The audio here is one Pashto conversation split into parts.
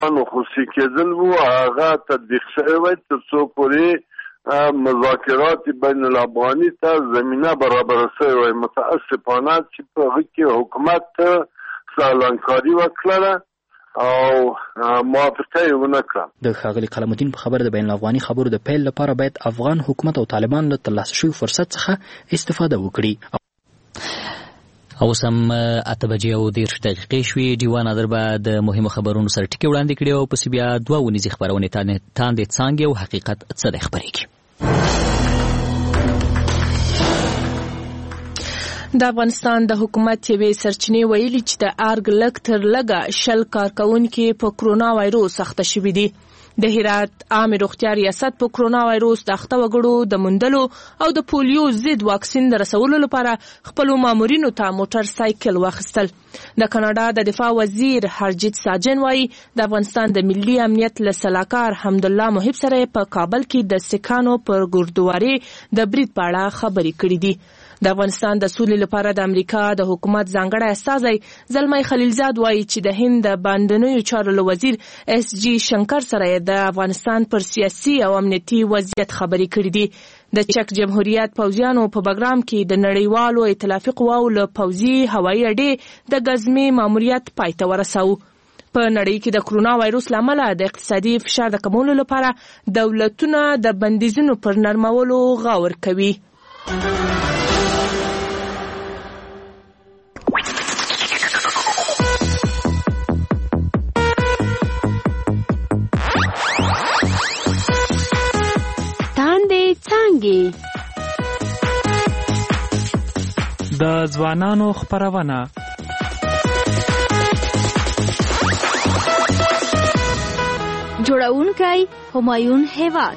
نو خصوصي کېدل وو هغه تطبیق شوی وای تر څو پورې مذاکرات بین الافغاني ته زمینه برابر شوی وای. متاسفانه چې په هغه کې حکومت سالانکاري وکړه او موافقه یې ونه کړه. د ښاغلي قلم الدین په خبره د بین الافغاني خبرو د پیل لپاره باید افغان حکومت او طالبان له ترلاسه شوي فرصت څخه استفاده وکړي. اوس هم 8:10 شوې. ډیوان نادر به د مهمو خبرونو سره ټکي وړاندې کړي او پسې بیا دوه ونیزې خپرونې تاندې څانګې او حقیقت څه دی خپرېږي. د افغانستان د حکومت یوې سرچینې ویلي چې د ارګ لږ تر لږه 10 کارکوونکي په کرونا وایروس اخته شوي دي. د هرات عامه روغتیا ریاست په کرونا وایروس د اخته وګړو د موندلو او د پولیو ضد واکسین د رسولو لپاره خپل مامورینو ته موټر سایکل واخیستل. د کاناډا د دفاع وزیر هرجیت ساجن وايي د افغانستان د ملي امنیت له سلاکار حمدالله محب سره په کابل کې د سکانو پر ګردواري د برید په اړه خبرې کړې دي. د افغانستان د سولې لپاره د امریکا د حکومت ځانګړی استازی زلمی خلیلزاد وایي چې د هند د باندنیو چارو له وزیر اس جی شنکر سره د افغانستان پر سیاسي او امنیتي وضعیت خبرې کړې دي. د چک جمهوریت پوځیانو په بګرام کې د نړیوالو ائتلافي قواو له پوځي هوایي اډې د غزمې ماموریت پای ته ورساوه. په نړۍ کې د کرونا وایروس لامل د اقتصادي فشار د کمولو لپاره دولتونه د بندیزونو پر نرمولو غور کوي. د ځوانانو خپرونه جوړونکی همایون هیواد.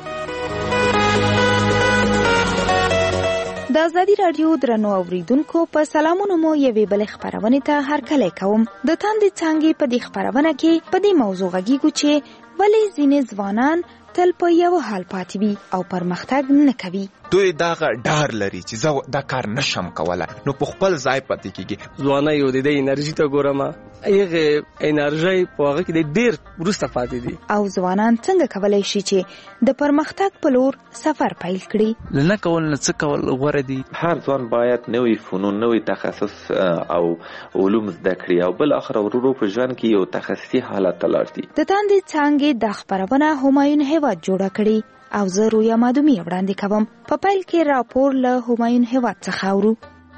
د ازادي راډیو درنو اوریدونکو په سلامونو مو یوې بلې خپرونې ته هرکلی کوم. د تاندې څانګې په دې خپرونه کې په دې موضوع غږیږو چې ولې ځینې ځوانان تل په یو حال پاتې وي او پرمختګ نه کوي. دوی دغه ډار لري چې زه دا کار نشم کولی، نو په خپل ځای پاتې کېږي. ځوانۍ یو د دې انرژي ته ګورم، هغې انرژۍ په هغه کې د ډېر وروسته پاتې دي. او ځوانان څنګه کولی شي چې د پرمختګ په لور سفر پیل کړي؟ له نه کول نه څه کول غوره دي. هر ځوان باید نوی فنون، نوی تخصص او علوم زده کړي او بل اخر ورو په ژوند کې یو تخصصي حالت ته لاړ شي. د تاندې څانګې دا خپرونه همایون هیواد جوړه کړې او زه رویا مادومي وړاندې کوم. په پیل کې راپور له همایون هیواد څخه اورو.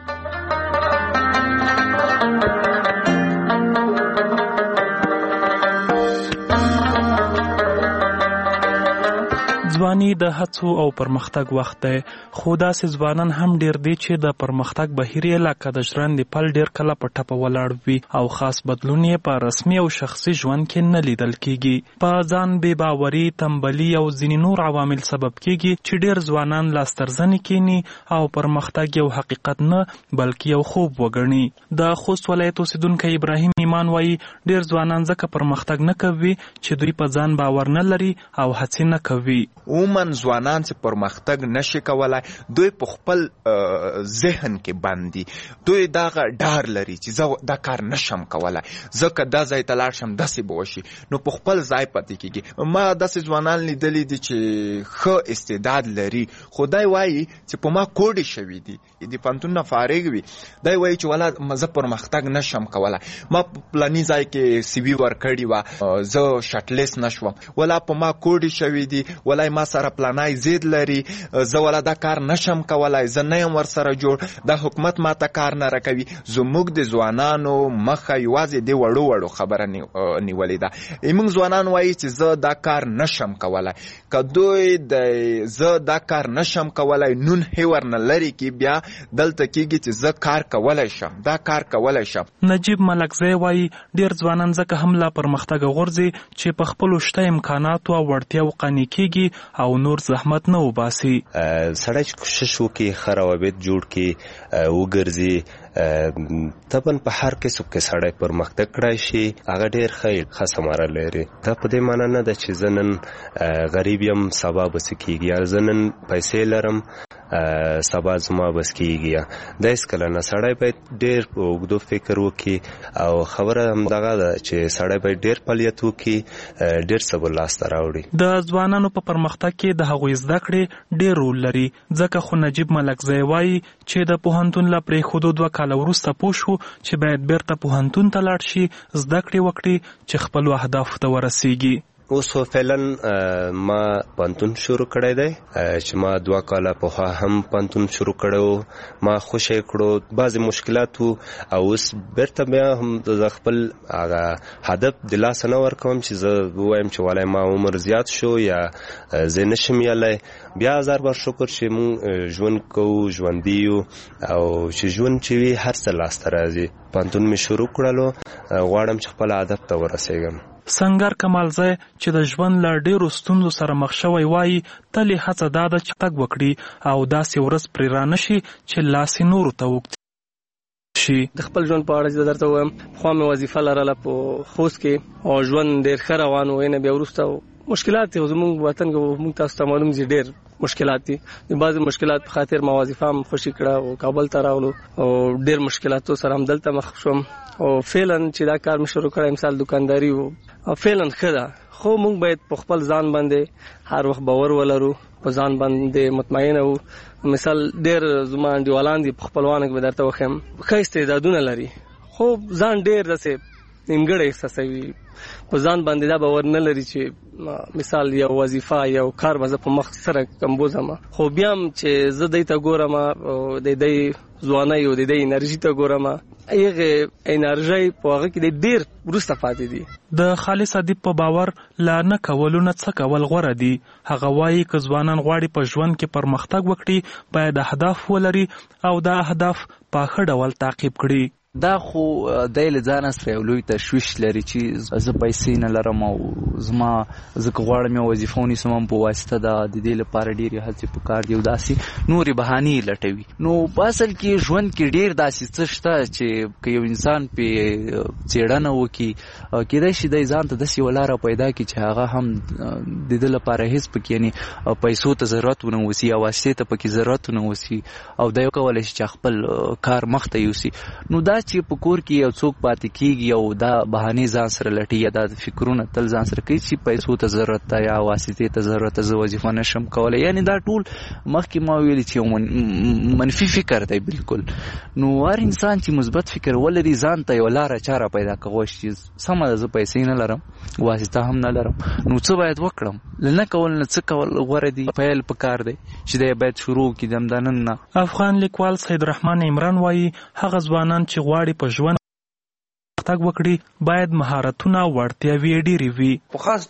ځواني د هڅو او پرمختګ وخت دی، خو داسې ځوانان هم ډیر دي چې د پرمختګ بهیر یې لکه د ژرندې پل ډیر کله په ټپه ولاړ وي او خاص بدلون یې په رسمي او شخصي ژوند کې نه لیدل کیږي. په ځان بې باوري، تنبلي او ځینې نور عوامل سبب کیږي چې ډیر ځوانان لاسترزنې کینی او پرمختګ یو حقیقت نه بلکې یو خوب وګڼي. د خوست ولایت اوسیدونکی ابراهیم ایمان وایي ډیر ځوانان ځکه پرمختګ نه کوي چې دوی په ځان باور نه لري او هڅې نه کوي. عموماً ځوانان چې پرمختګ نشي کولای، دوی په خپل ذهن کې بند دي. دوی دغه ډار لري چې زه دا کار نشم کولای، زه که دا ځای ته لاړ شم داسې به وشي، نو په خپل ځای پاتې کېږي. ما داسې ځوانان لیدلي دي چې ښه استعداد لري، خو دی وایي چې په ما کوډې شوي دي، د پوهنتون نه فارغ وي، دی وایي چې والا زه پرمختګ نشم کولای. ما په پلاني ځای کې سی وي ورکړې وه، زه شټلیست نشوم، والا په ما کوډې شوي دي، والا ما سره پلانای زید لري، زه والا دا کار نشم کولای، زه نه یم ورسره جوړ، دا حکومت ما ته کار نه راکوي. زموږ د ځوانانو مخه یوازې د وړو وړو خبره نیولې ده. موږ ځوانان وایي چې زه دا کار نشم کولای. که دوی د زه دا کار نشم کولای نون هیور نه لري کې بیا دلته کېږي چې زه کار کولی شم، دا کار کولی شم. نجیب ملکزی وایي ډیر ځوانان ځکه هم لا پرمختګ غورځي چې په خپلو شته امکاناتو او وړتیاو قانع کېږي او نور زحمت نه وباسي. سړی چې کوشش وکړي، ښه روابط جوړ کړي، وګرځي، طبعا په هر کسب کې سړی پرمختګ کړی شي، هغه ډېر ښه ثمره لري. دا په دې معنی نه ده چې زه نن غریب یم سبا به څه کېږي، یا زه نن پیسې لرم سبا زما بس کیږي دا هیڅ کله نه. سړی باید ډېر په اوږدو فکر وکړي او خبره همدغه ده چې سړی باید ډېر فعالیت وکړي، ډېر څه به لاسته راوړي. د ځوانانو په پرمختګ کې د هغوی زده کړې ډېر رول لري، ځکه خو نجیب ملکزی وایي چې د پوهنتون له پرېښودو 2 کاله وروسته پوه شو چې باید بیرته پوهنتون ته لاړ شي، زده کړې وکړي چې خپلو اهدافو ته ورسیږي. اوس فعلا ما پانتون شروع کړی دی چې ما 2 کاله په هم پانتون شروع کړو. ما خوشی کړو بعضی مشکلات او اوس بیرته بیا هم د خپل هغه هدف د لاس نه ورکوم چې زه وایم چې والای ما عمر زیات شو یا زه نشم یالای. بیا هزار بار شکر چې مون ژوند کوو، ژوندي یو او چې ژوند چې وي هر څه لاسته راځي. پانتون می شروع کړلو، غواړم چې خپل هدف ته ورسېږم. سنگر کمالزی چې د ژوند له ډېرو ستونزو سره مخ شوی وایي تل یې هڅه دا ده چې تګ وکړي او داسې ورځ پرې رانشي چې لاس یې نورو ته اوږد شي. د خپل ژوند په اړه چې درته وایم، پخوا مې وظیفه لرله په خوست کې او ژوند ډېر ښه روان و. نه بیا وروسته مشکلات دي، زموږ وطن کې موږ تاسو ته معلوم دي ډېر مشکلات دي. د بعضې مشکلات په خاطر ما وظیفه هم خوشي کړه او کابل ته راغلو او ډېر مشکلاتو سره هم دلته مخ شوم او فعلا چې دا کار مې شروع کړی مثال دکانداري و او فعلا ښه ده. خو موږ باید په خپل ځان باندې هر وخت باور ولرو، په ځان باندې مطمئنه وو. مثال ډېر زما انډیوالان دي په خپلوانو کې به درته وښیم ښه استعدادونه لري، خو ځان ډېر داسې نیمګړی احساسوي، په ځان باندې دا باور نه لري چې مثال یو وظیفه یو کار به زه په مخ سره کمبوزم. خو بیا هم چې زه دی ته ګورم او د دی ځوانۍ او د دی انرژي ته ګورم، هغه انرژي په هغه کې ډېر وروسته پاتې دي. د خالص ادیب په باور لا نه کولو نه څه کول غوره دي. هغه وایي که ځوانان غواړي په ژوند کې پرمختګ وکړي باید اهداف ولري او دا اهداف په ښه ډول تعقیب کړي. دا خو د له ځان سره یو لوی تشویش لري چې زه پیسې نه لرم او زما زه غواړم یو وظیفه ونیسم په واسطه د دې لپاره ډېرې هڅې پکار دي او داسې نورې بهانې لټوي. نو په اصل کې ژوند کې ډېر داسې څه شته چې که یو انسان پې څېړنه وکړي کېدای شي د ځان ته داسې یوه لاره پیدا کړي چې هغه هم د ده لپاره هېڅ پکې یعنې پیسو ته ضرورت ونه وسي یا واسطې ته پکې ضرورت ونه وسي او دا یو کولی شي چې خپل کار مخ ته یوسي. نو دا چې په کور کې یو څوک پاتې کېږي او دا بهانې ځان سره لټي یا دا فکرونه تل ځان سره کوي چې پیسو ته ضرورت ده یا واسطې ته ضرورت ده، زه وظیفه نشم کولی، یعنی دا ټول مخکې ما ویلي چې یو منفي فکر دی بالکل. نو هر انسان چې مثبت فکر ولري ځان ته یو لاره چاره پیدا کوي چې سمه ده زه پیسې نه لرم، واسطه هم نه لرم، نو څه باید وکړم؟ له نه کول نه څه کول غوره دي. پیل پکار دی چې دی باید شروع کړي د همدا نن نه. افغان لیکوال سید رحمان عمران وایي هغه ځوانان چې غواړي په ژوند تګ وکړي باید مهارتونه او وړتیاوې ډېرې وي. په خاص